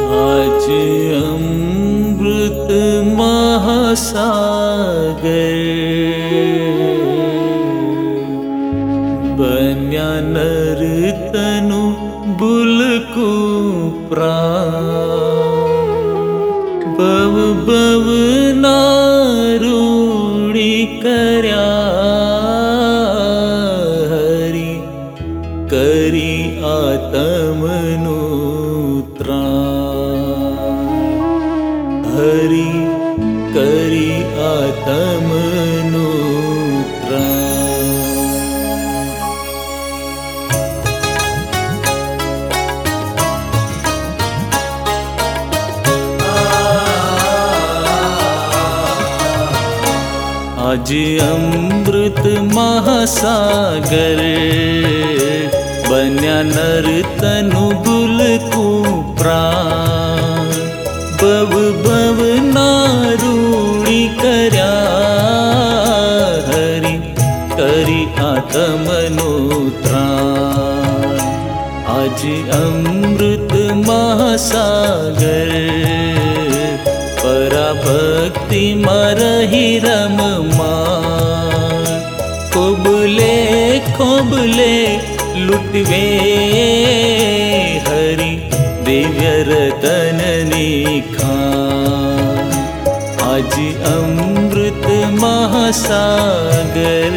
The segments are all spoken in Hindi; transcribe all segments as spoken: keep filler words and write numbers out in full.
आज अमृत महासागर बन्या नर तनु बुलकु प्राण। बव बव नारूणी कर्या हरि करी आत्मनु त्राण। हरि करी आत्मनु त्राण। आज अमृत महासागर बन्या नर तनु बुलकु प्राण। बव बव नारूणी कर्या हरि करी आत्मनु त्राण। आज अमृत महासागर पराभक्ति मरहि रममान। खोबले खोबले लुटवे हरि दिव्य रतन निखान। आज अमृत महासागर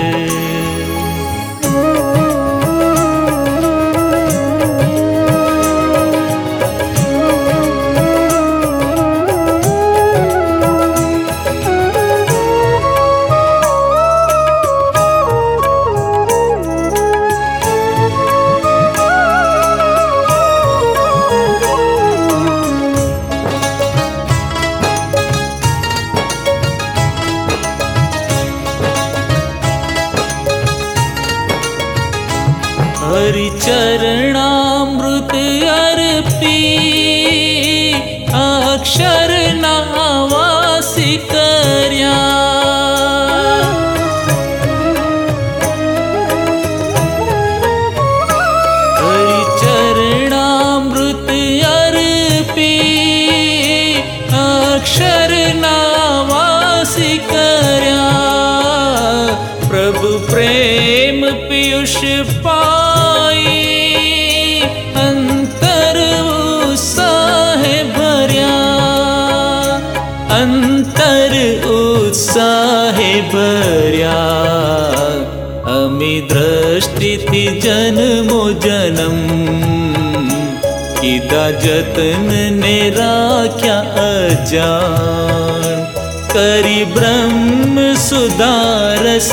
हरि चरणामृत अर्पी अक्षर नावासी कर्या। हरि चरणामृत अर्पी अक्षर नावासी कर्या। प्रभु प्रेम पीयूष पाई अंतर उत्साह भर्या। अंतर उत्साह भर्या। अमी दृष्टि थी जन्मो जन्म किदा जतन ने राख्या अजान। करी ब्रह्म सुधारस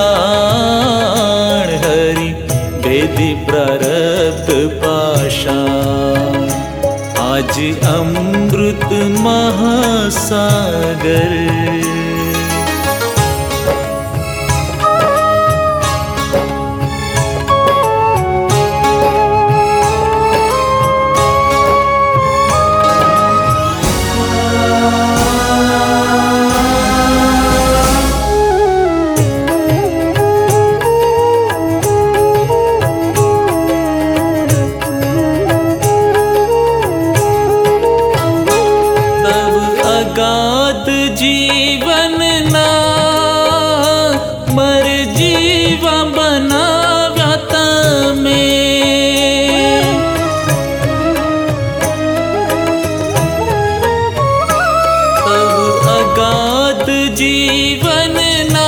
लाण हरि भेदी प्रारब्ध पाषाण। आज अमृत महासागर जीवन ना मर जीवा बनाव्या तमे। तब अगाध जीवन ना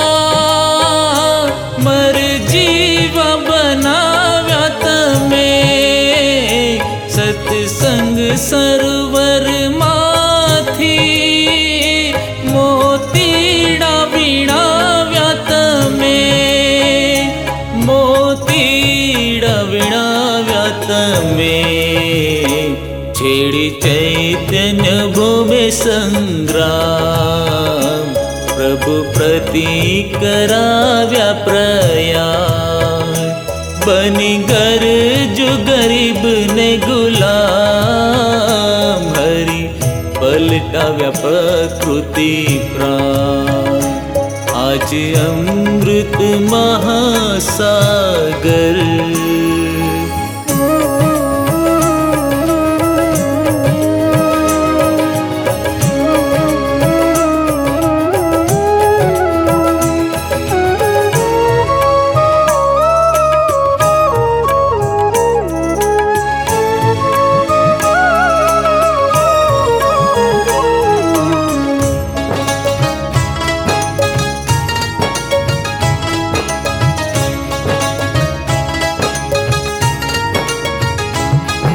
मर जीवा बनाव्या तमे। सत्संग सरोवर माथी मोतीड़ा वीणाव्या तमे। मोतीड़ा वीणाव्या तमे। छेड़ी चैतन्य भूमि संग्राम प्रभु प्रति कराव्या प्रयाण। बनी गर जो गरीब ने गुलाम हरि पलटाव्या प्रकृति प्राण। आज अमृत महासागर।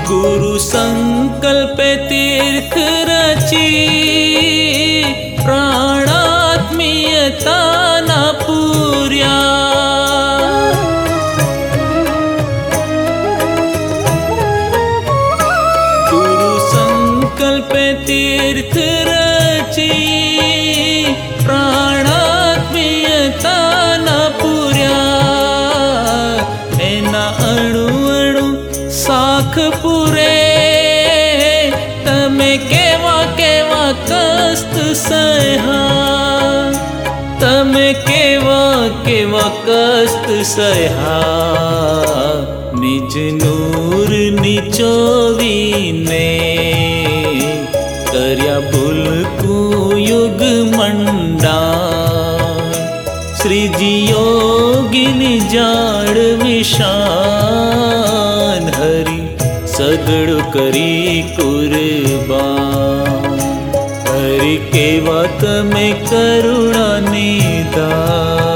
गुरु संकल्प तीर्थ रची प्राणात्मीयता ना पूर्या गुरु संकल्प तीर्थ रची प्राणात्मीयता ना पूर्या एना अणु अणु साख पूरे तमे केवा केवा कष्ट सहा तमे केवा केवा कष्ट सहा निज नूर निचोवीने कर्या भूलकू युग मंडा श्रीजी योगिनी जाड़ विशान हरि सगड़ करी कुर्बान हरि केवा तमे करुणा निदान।